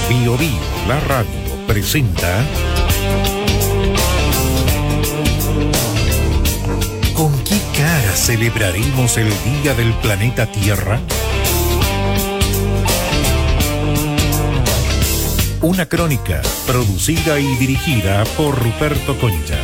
Bio Bio, la radio, presenta... ¿Con qué cara celebraremos el Día del Planeta Tierra? Una crónica producida y dirigida por Ruperto Concha.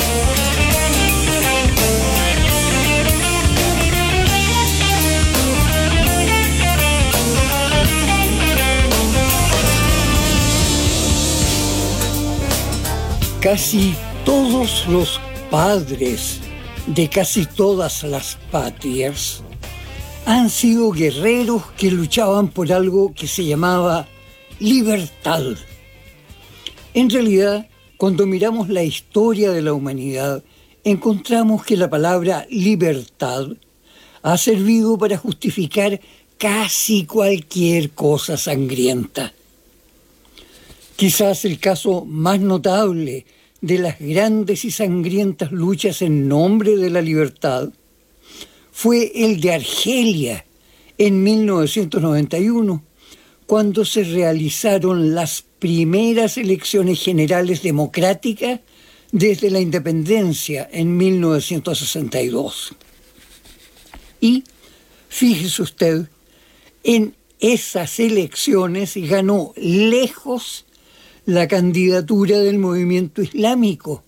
Casi todos los padres de casi todas las patrias han sido guerreros que luchaban por algo que se llamaba libertad. En realidad, cuando miramos la historia de la humanidad, encontramos que la palabra libertad ha servido para justificar casi cualquier cosa sangrienta. Quizás el caso más notable de las grandes y sangrientas luchas en nombre de la libertad fue el de Argelia en 1991, cuando se realizaron las primeras elecciones generales democráticas desde la independencia en 1962. Y, fíjese usted, en esas elecciones ganó lejos la candidatura del movimiento islámico,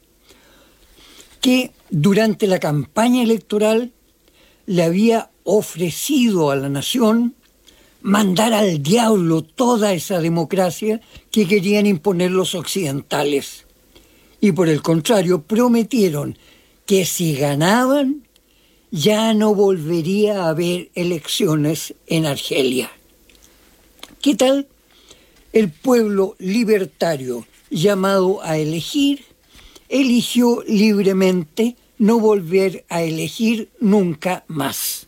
que durante la campaña electoral le había ofrecido a la nación mandar al diablo toda esa democracia que querían imponer los occidentales. Y por el contrario, prometieron que si ganaban, ya no volvería a haber elecciones en Argelia. ¿Qué tal? El pueblo libertario llamado a elegir, eligió libremente no volver a elegir nunca más.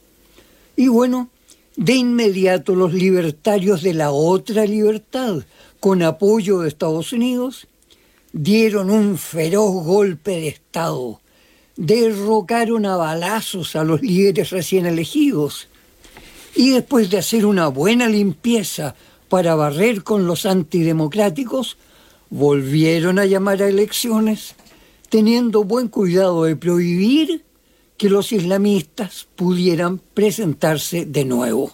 Y bueno, de inmediato los libertarios de la otra libertad, con apoyo de Estados Unidos, dieron un feroz golpe de Estado, derrocaron a balazos a los líderes recién elegidos, y después de hacer una buena limpieza para barrer con los antidemocráticos, volvieron a llamar a elecciones, teniendo buen cuidado de prohibir que los islamistas pudieran presentarse de nuevo.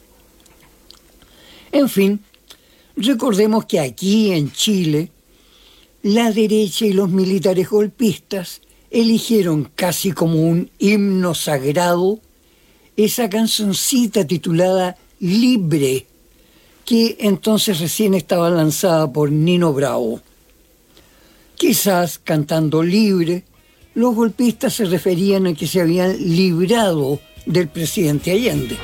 En fin, recordemos que aquí en Chile, la derecha y los militares golpistas eligieron casi como un himno sagrado esa cancioncita titulada Libre, que entonces recién estaba lanzada por Nino Bravo. Quizás cantando Libre, los golpistas se referían a que se habían librado del presidente Allende.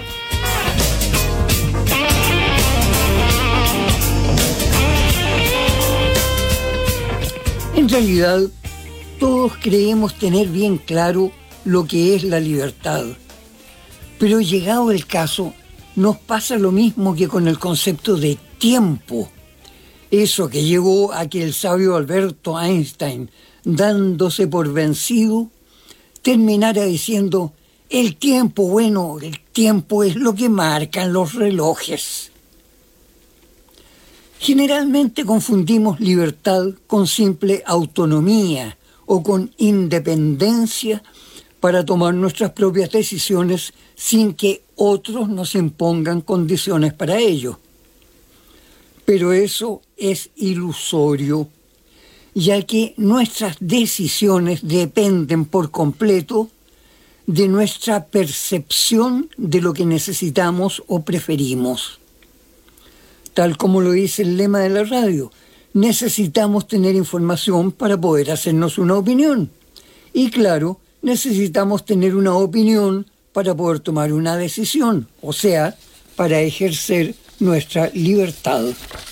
En realidad, todos creemos tener bien claro lo que es la libertad, pero llegado el caso, nos pasa lo mismo que con el concepto de tiempo. Eso que llevó a que el sabio Alberto Einstein, dándose por vencido, terminara diciendo: el tiempo es lo que marcan los relojes. Generalmente confundimos libertad con simple autonomía o con independencia para tomar nuestras propias decisiones sin que otros nos impongan condiciones para ello. Pero eso es ilusorio, ya que nuestras decisiones dependen por completo de nuestra percepción de lo que necesitamos o preferimos. Tal como lo dice el lema de la radio, necesitamos tener información para poder hacernos una opinión. Y claro, necesitamos tener una opinión para poder tomar una decisión, o sea, para ejercer nuestra libertad.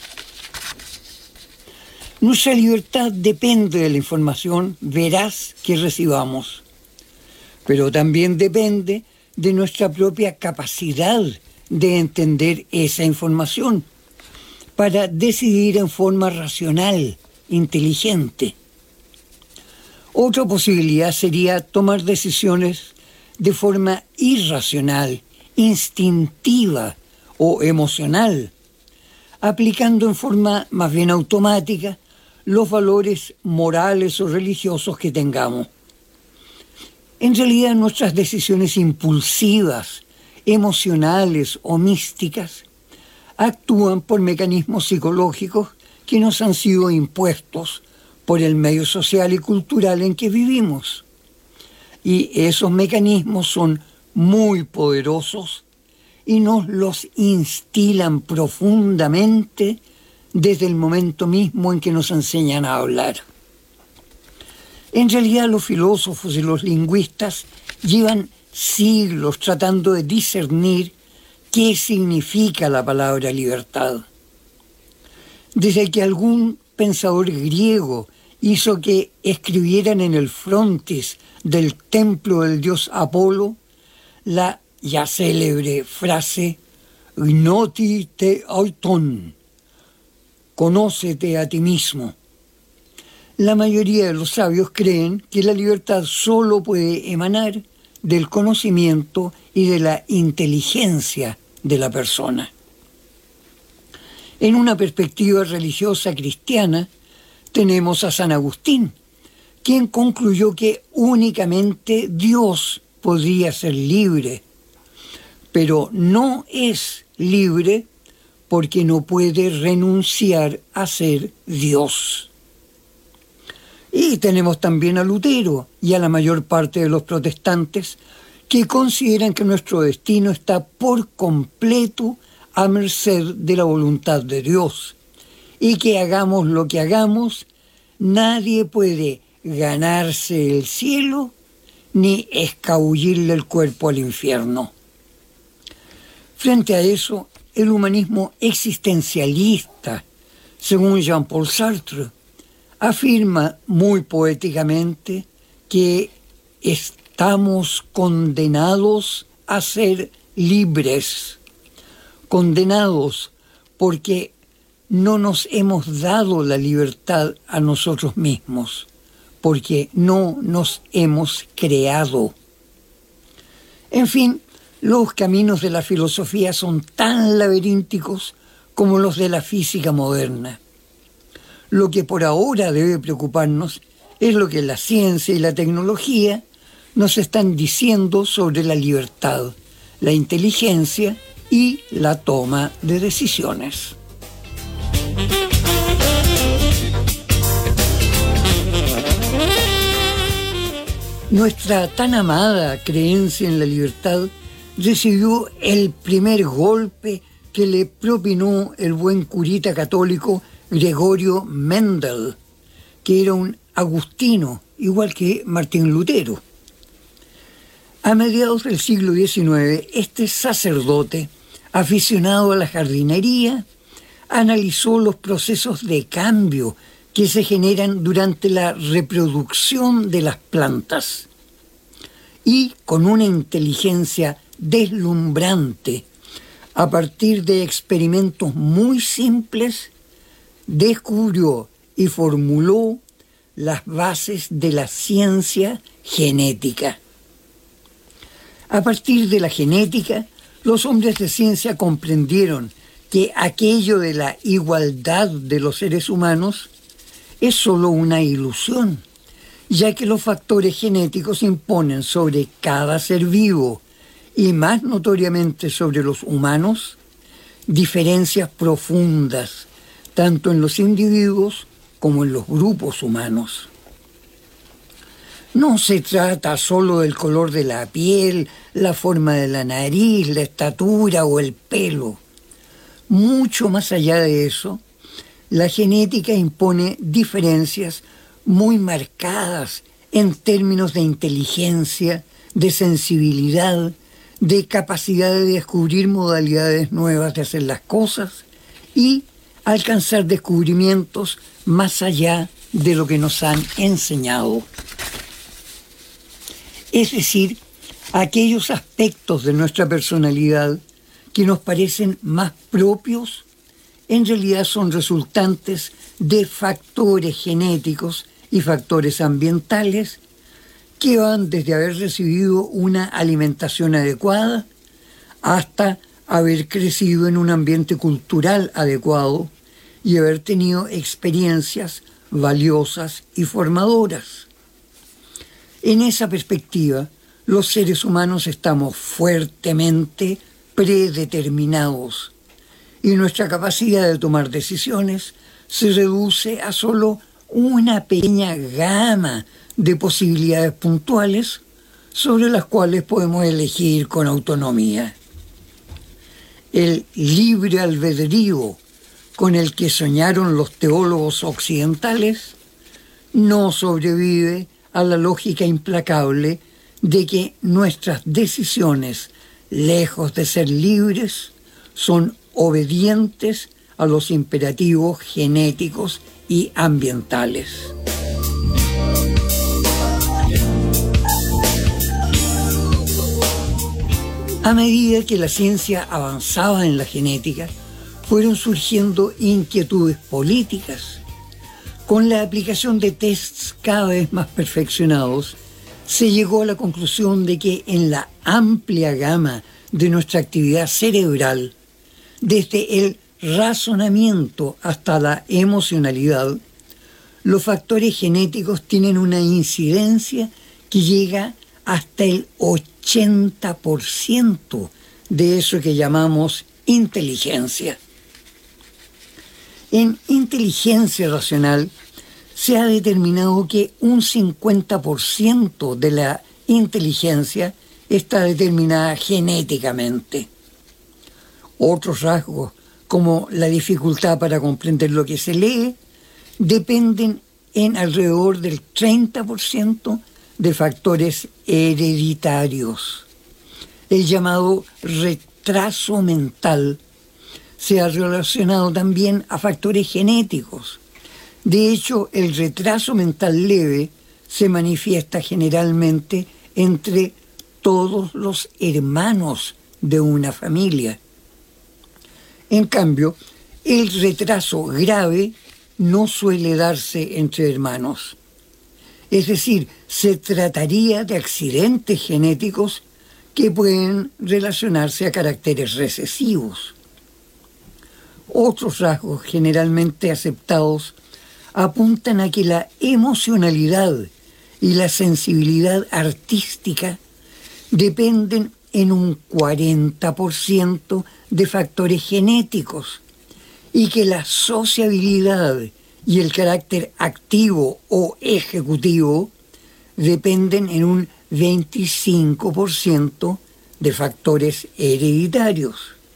Nuestra libertad depende de la información veraz que recibamos, pero también depende de nuestra propia capacidad de entender esa información para decidir en forma racional, inteligente. Otra posibilidad sería tomar decisiones de forma irracional, instintiva o emocional, aplicando en forma más bien automática los valores morales o religiosos que tengamos. En realidad, nuestras decisiones impulsivas, emocionales o místicas actúan por mecanismos psicológicos que nos han sido impuestos por el medio social y cultural en que vivimos. Y esos mecanismos son muy poderosos y nos los instilan profundamente desde el momento mismo en que nos enseñan a hablar. En realidad, los filósofos y los lingüistas llevan siglos tratando de discernir qué significa la palabra libertad. Desde que algún pensador griego hizo que escribieran en el frontis del templo del dios Apolo la ya célebre frase «Gnoti te auton», «Conócete a ti mismo». La mayoría de los sabios creen que la libertad solo puede emanar del conocimiento y de la inteligencia de la persona. En una perspectiva religiosa cristiana, tenemos a San Agustín, quien concluyó que únicamente Dios podría ser libre, pero no es libre porque no puede renunciar a ser Dios. Y tenemos también a Lutero y a la mayor parte de los protestantes que consideran que nuestro destino está por completo a merced de la voluntad de Dios y que hagamos lo que hagamos, nadie puede ganarse el cielo ni escabullirle el cuerpo al infierno. Frente a eso, el humanismo existencialista, según Jean-Paul Sartre, afirma muy poéticamente que estamos condenados a ser libres, condenados porque no nos hemos dado la libertad a nosotros mismos, porque no nos hemos creado. En fin, los caminos de la filosofía son tan laberínticos como los de la física moderna. Lo que por ahora debe preocuparnos es lo que la ciencia y la tecnología nos están diciendo sobre la libertad, la inteligencia y la toma de decisiones. Nuestra tan amada creencia en la libertad recibió el primer golpe que le propinó el buen curita católico Gregorio Mendel, que era un agustino, igual que Martín Lutero. A mediados del siglo XIX, este sacerdote, aficionado a la jardinería, analizó los procesos de cambio que se generan durante la reproducción de las plantas y, con una inteligencia deslumbrante, a partir de experimentos muy simples, descubrió y formuló las bases de la ciencia genética. A partir de la genética, los hombres de ciencia comprendieron que aquello de la igualdad de los seres humanos es solo una ilusión, ya que los factores genéticos imponen sobre cada ser vivo, y más notoriamente sobre los humanos, diferencias profundas, tanto en los individuos como en los grupos humanos. No se trata solo del color de la piel, la forma de la nariz, la estatura o el pelo. Mucho más allá de eso, la genética impone diferencias muy marcadas en términos de inteligencia, de sensibilidad, de capacidad de descubrir modalidades nuevas de hacer las cosas y alcanzar descubrimientos más allá de lo que nos han enseñado. Es decir, aquellos aspectos de nuestra personalidad que nos parecen más propios, en realidad son resultantes de factores genéticos y factores ambientales que van desde haber recibido una alimentación adecuada hasta haber crecido en un ambiente cultural adecuado y haber tenido experiencias valiosas y formadoras. En esa perspectiva, los seres humanos estamos fuertemente predeterminados y nuestra capacidad de tomar decisiones se reduce a solo una pequeña gama de posibilidades puntuales sobre las cuales podemos elegir con autonomía. El libre albedrío con el que soñaron los teólogos occidentales no sobrevive a la lógica implacable de que nuestras decisiones, lejos de ser libres, son obedientes a los imperativos genéticos y ambientales. A medida que la ciencia avanzaba en la genética, fueron surgiendo inquietudes políticas. Con la aplicación de tests cada vez más perfeccionados, se llegó a la conclusión de que en la amplia gama de nuestra actividad cerebral, desde el razonamiento hasta la emocionalidad, los factores genéticos tienen una incidencia que llega hasta el 80% de eso que llamamos inteligencia. En inteligencia racional se ha determinado que un 50% de la inteligencia está determinada genéticamente. Otros rasgos, como la dificultad para comprender lo que se lee, dependen en alrededor del 30% de factores hereditarios. El llamado retraso mental se ha relacionado también a factores genéticos. De hecho, el retraso mental leve se manifiesta generalmente entre todos los hermanos de una familia. En cambio, el retraso grave no suele darse entre hermanos. Es decir, se trataría de accidentes genéticos que pueden relacionarse a caracteres recesivos. Otros rasgos generalmente aceptados apuntan a que la emocionalidad y la sensibilidad artística dependen en un 40% de factores genéticos y que la sociabilidad y el carácter activo o ejecutivo dependen en un 25% de factores hereditarios.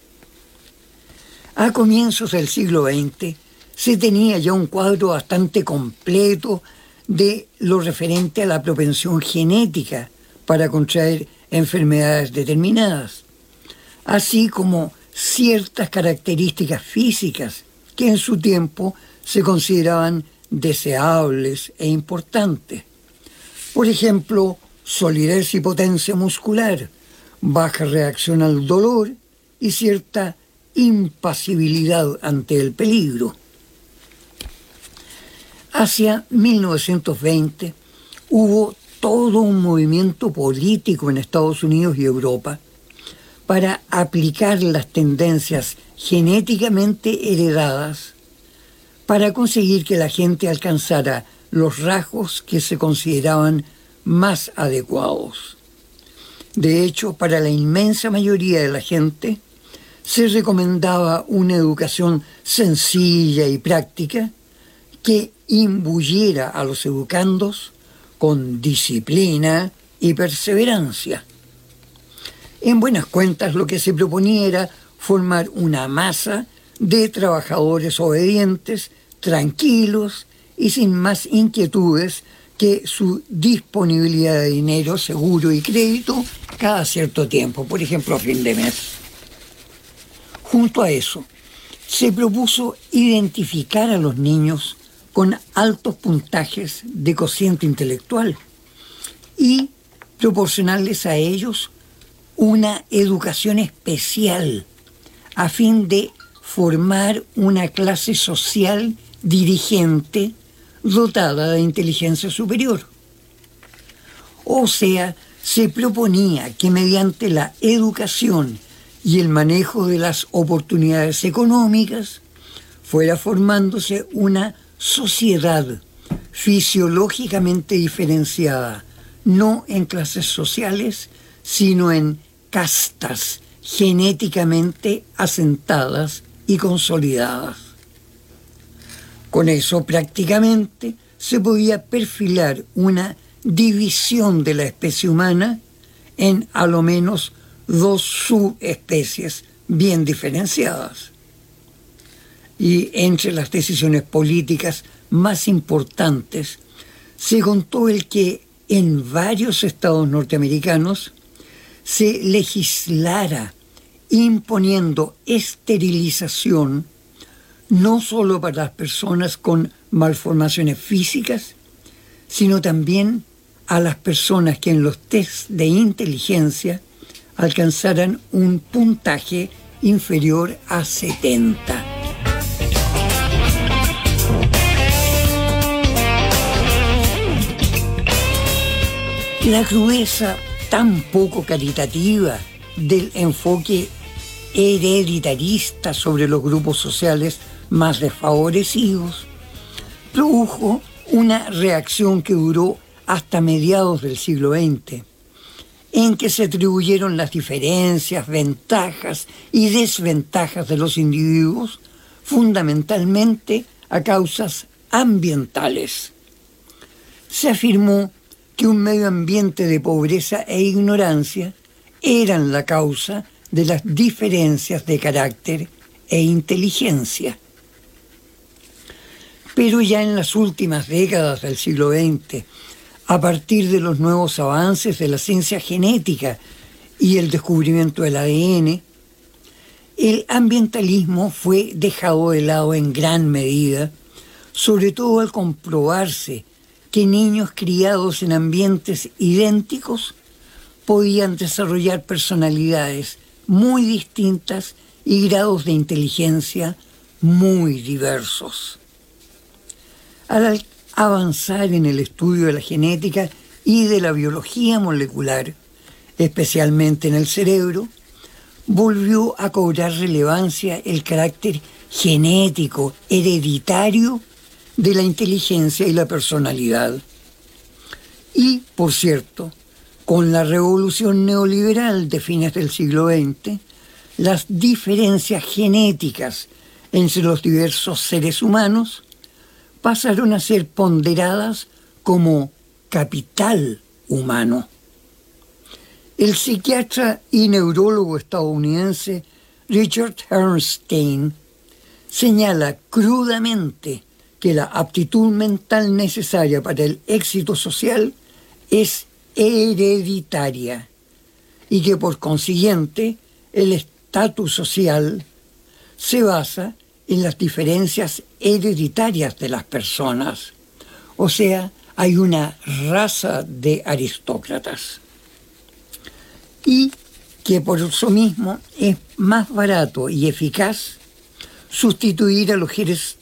A comienzos del siglo XX se tenía ya un cuadro bastante completo de lo referente a la propensión genética para contraer enfermedades determinadas, así como ciertas características físicas que en su tiempo se consideraban deseables e importantes. Por ejemplo, solidez y potencia muscular, baja reacción al dolor y cierta impasibilidad ante el peligro. Hacia 1920 hubo todo un movimiento político en Estados Unidos y Europa para aplicar las tendencias genéticamente heredadas para conseguir que la gente alcanzara los rasgos que se consideraban más adecuados. De hecho, para la inmensa mayoría de la gente se recomendaba una educación sencilla y práctica que imbuyera a los educandos con disciplina y perseverancia. En buenas cuentas, lo que se proponía era formar una masa de trabajadores obedientes, tranquilos y sin más inquietudes que su disponibilidad de dinero seguro y crédito cada cierto tiempo, por ejemplo a fin de mes. Junto a eso, se propuso identificar a los niños con altos puntajes de cociente intelectual y proporcionarles a ellos una educación especial a fin de formar una clase social dirigente dotada de inteligencia superior. O sea, se proponía que mediante la educación y el manejo de las oportunidades económicas, fuera formándose una sociedad fisiológicamente diferenciada, no en clases sociales, sino en castas genéticamente asentadas y consolidadas. Con eso prácticamente se podía perfilar una división de la especie humana en a lo menos 2 subespecies bien diferenciadas. Y entre las decisiones políticas más importantes se contó el que en varios estados norteamericanos se legislara imponiendo esterilización no solo para las personas con malformaciones físicas, sino también a las personas que en los test de inteligencia alcanzaran un puntaje inferior a 70. La crudeza tan poco caritativa del enfoque hereditarista sobre los grupos sociales más desfavorecidos produjo una reacción que duró hasta mediados del siglo XX, en que se atribuyeron las diferencias, ventajas y desventajas de los individuos fundamentalmente a causas ambientales. Se afirmó que un medio ambiente de pobreza e ignorancia eran la causa de las diferencias de carácter e inteligencia. Pero ya en las últimas décadas del siglo XX, a partir de los nuevos avances de la ciencia genética y el descubrimiento del ADN, el ambientalismo fue dejado de lado en gran medida, sobre todo al comprobarse que niños criados en ambientes idénticos podían desarrollar personalidades muy distintas y grados de inteligencia muy diversos. Al avanzar en el estudio de la genética y de la biología molecular, especialmente en el cerebro, volvió a cobrar relevancia el carácter genético, hereditario de la inteligencia y la personalidad. Y, por cierto, con la revolución neoliberal de fines del siglo XX, las diferencias genéticas entre los diversos seres humanos pasaron a ser ponderadas como capital humano. El psiquiatra y neurólogo estadounidense Richard Herrnstein señala crudamente que la aptitud mental necesaria para el éxito social es hereditaria y que por consiguiente el estatus social se basa en las diferencias hereditarias de las personas. O sea, hay una raza de aristócratas. Y que por eso mismo es más barato y eficaz sustituir a los seres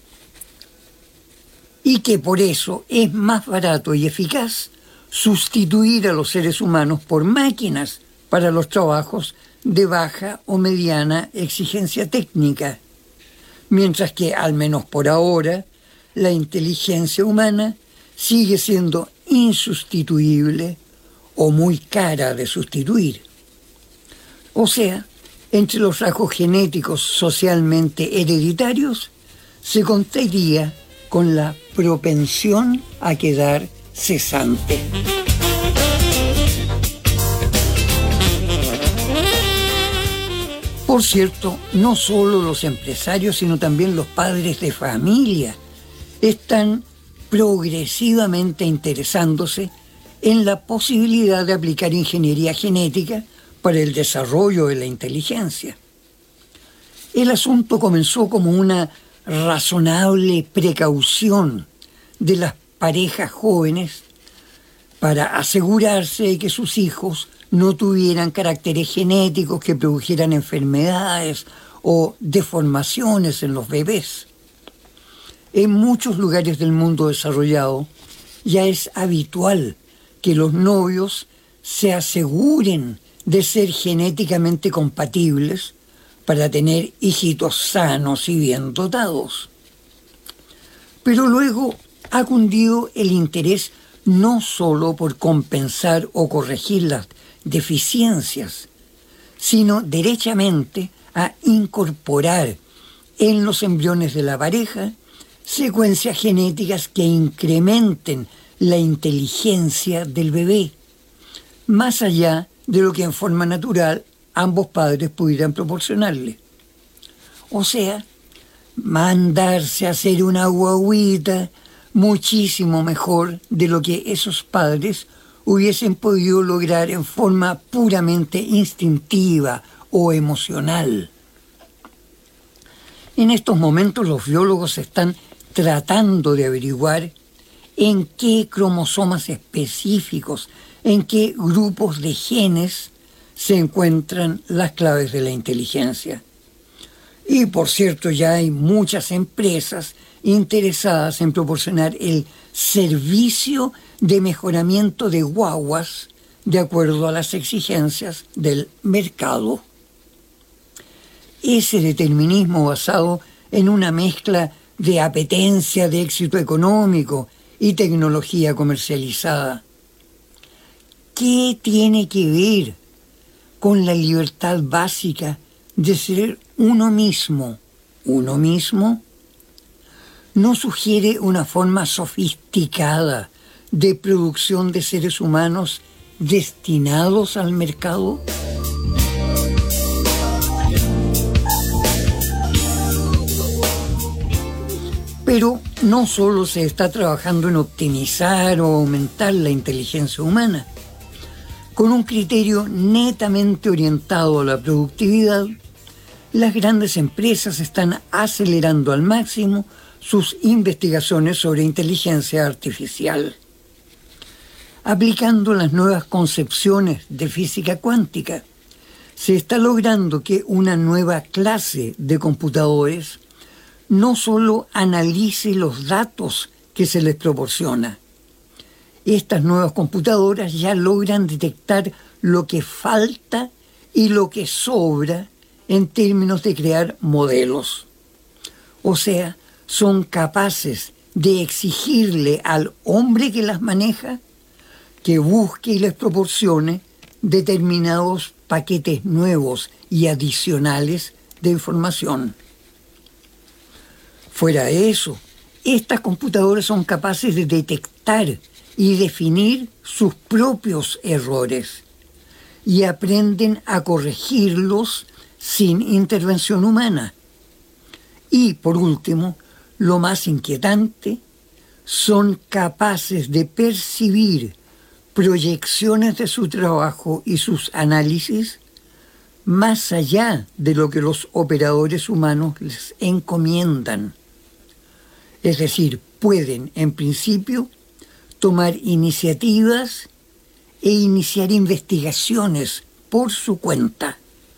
humanos por máquinas para los trabajos de baja o mediana exigencia técnica, mientras que, al menos por ahora, la inteligencia humana sigue siendo insustituible o muy cara de sustituir. O sea, entre los rasgos genéticos socialmente hereditarios se contaría con la propensión a quedar cesante. Por cierto, no solo los empresarios, sino también los padres de familia están progresivamente interesándose en la posibilidad de aplicar ingeniería genética para el desarrollo de la inteligencia. El asunto comenzó como una razonable precaución de las parejas jóvenes para asegurarse de que sus hijos no tuvieran caracteres genéticos que produjeran enfermedades o deformaciones en los bebés. En muchos lugares del mundo desarrollado ya es habitual que los novios se aseguren de ser genéticamente compatibles para tener hijitos sanos y bien dotados. Pero luego ha cundido el interés no solo por compensar o corregir las deficiencias, sino derechamente a incorporar en los embriones de la pareja secuencias genéticas que incrementen la inteligencia del bebé, más allá de lo que en forma natural ambos padres pudieran proporcionarle. O sea, mandarse a hacer una guagüita muchísimo mejor de lo que esos padres hubiesen podido lograr en forma puramente instintiva o emocional. En estos momentos los biólogos están tratando de averiguar en qué cromosomas específicos, en qué grupos de genes se encuentran las claves de la inteligencia. Y por cierto, ya hay muchas empresas interesadas en proporcionar el servicio de mejoramiento de guaguas de acuerdo a las exigencias del mercado. Ese determinismo basado en una mezcla de apetencia de éxito económico y tecnología comercializada, ¿qué tiene que ver con la libertad básica de ser uno mismo? ¿Uno mismo? ¿No sugiere una forma sofisticada de producción de seres humanos destinados al mercado? Pero no solo se está trabajando en optimizar o aumentar la inteligencia humana. Con un criterio netamente orientado a la productividad, las grandes empresas están acelerando al máximo sus investigaciones sobre inteligencia artificial, aplicando las nuevas concepciones de física cuántica. Se está logrando que una nueva clase de computadores no solo analice los datos que se les proporciona. Estas nuevas computadoras ya logran detectar lo que falta y lo que sobra en términos de crear modelos. O sea, son capaces de exigirle al hombre que las maneja que busque y les proporcione determinados paquetes nuevos y adicionales de información. Fuera de eso, estas computadoras son capaces de detectar y definir sus propios errores y aprenden a corregirlos sin intervención humana. Y, por último, lo más inquietante, son capaces de percibir proyecciones de su trabajo y sus análisis más allá de lo que los operadores humanos les encomiendan. Es decir, pueden, en principio, tomar iniciativas e iniciar investigaciones por su cuenta.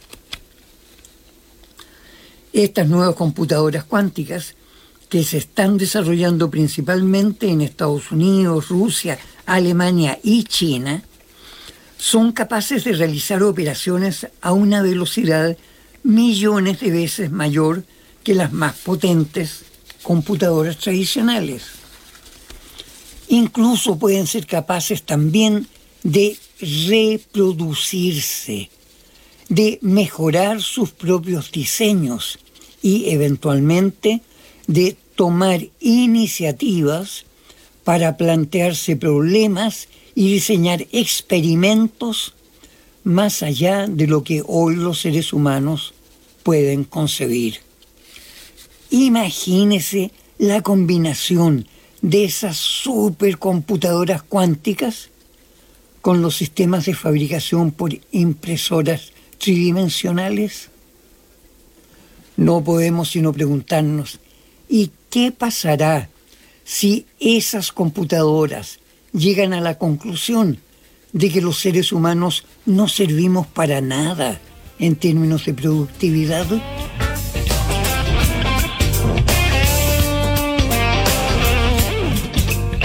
Estas nuevas computadoras cuánticas, que se están desarrollando principalmente en Estados Unidos, Rusia, Alemania y China, son capaces de realizar operaciones a una velocidad millones de veces mayor que las más potentes computadoras tradicionales. Incluso pueden ser capaces también de reproducirse, de mejorar sus propios diseños y eventualmente de tomar iniciativas para plantearse problemas y diseñar experimentos más allá de lo que hoy los seres humanos pueden concebir. Imagínese la combinación de esas supercomputadoras cuánticas con los sistemas de fabricación por impresoras tridimensionales. No podemos sino preguntarnos, ¿y qué pasará si esas computadoras llegan a la conclusión de que los seres humanos no servimos para nada en términos de productividad?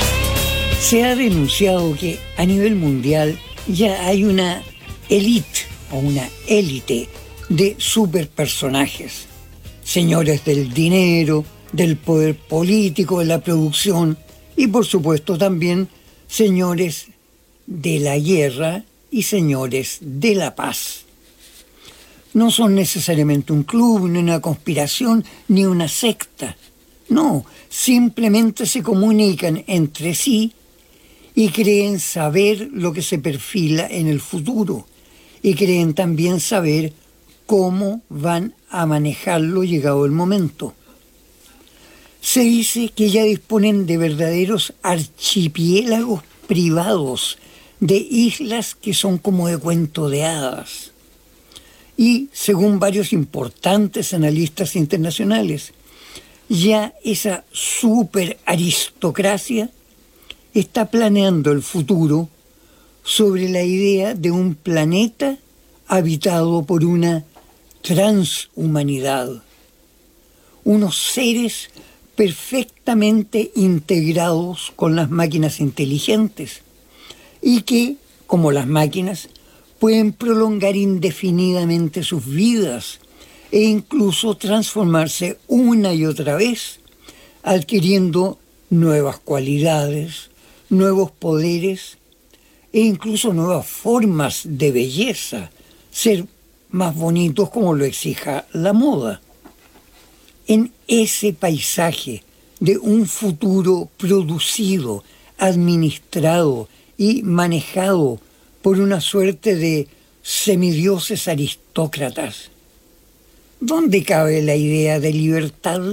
Se ha denunciado que a nivel mundial ya hay una élite a una élite de superpersonajes, señores del dinero, del poder político, de la producción y por supuesto también señores de la guerra y señores de la paz. No son necesariamente un club, ni una conspiración, ni una secta. No, simplemente se comunican entre sí y creen saber lo que se perfila en el futuro y creen también saber cómo van a manejarlo llegado el momento. Se dice que ya disponen de verdaderos archipiélagos privados, de islas que son como de cuento de hadas. Y, según varios importantes analistas internacionales, ya esa superaristocracia está planeando el futuro sobre la idea de un planeta habitado por una transhumanidad, unos seres perfectamente integrados con las máquinas inteligentes y que, como las máquinas, pueden prolongar indefinidamente sus vidas e incluso transformarse una y otra vez, adquiriendo nuevas cualidades, nuevos poderes e incluso nuevas formas de belleza, ser más bonitos como lo exija la moda. En ese paisaje de un futuro producido, administrado y manejado por una suerte de semidioses aristócratas, ¿dónde cabe la idea de libertad?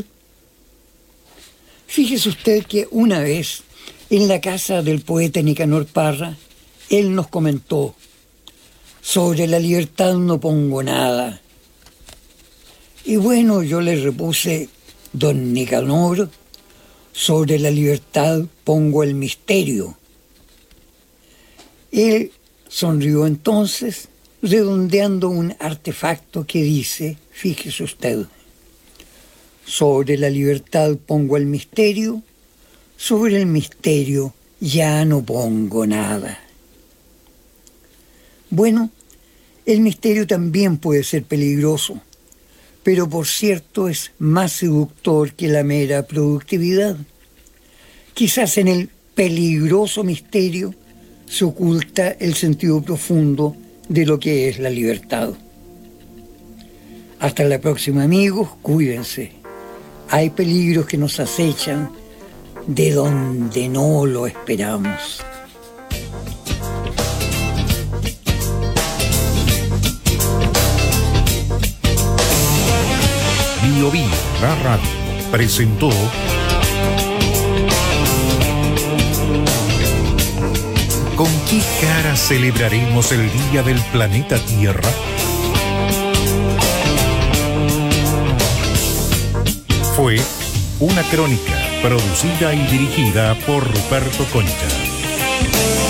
Fíjese usted que una vez, en la casa del poeta Nicanor Parra, él nos comentó: sobre la libertad no pongo nada. Y bueno, yo le repuse: don Nicanor, sobre la libertad pongo el misterio. Él sonrió entonces, redondeando un artefacto que dice, fíjese usted: sobre la libertad pongo el misterio, sobre el misterio ya no pongo nada. Bueno, el misterio también puede ser peligroso, pero por cierto es más seductor que la mera productividad. Quizás en el peligroso misterio se oculta el sentido profundo de lo que es la libertad. Hasta la próxima, amigos, cuídense. Hay peligros que nos acechan de donde no lo esperamos. Bio Bio, la radio, presentó ¿Con qué cara celebraremos el Día del Planeta Tierra? Fue una crónica producida y dirigida por Ruperto Concha.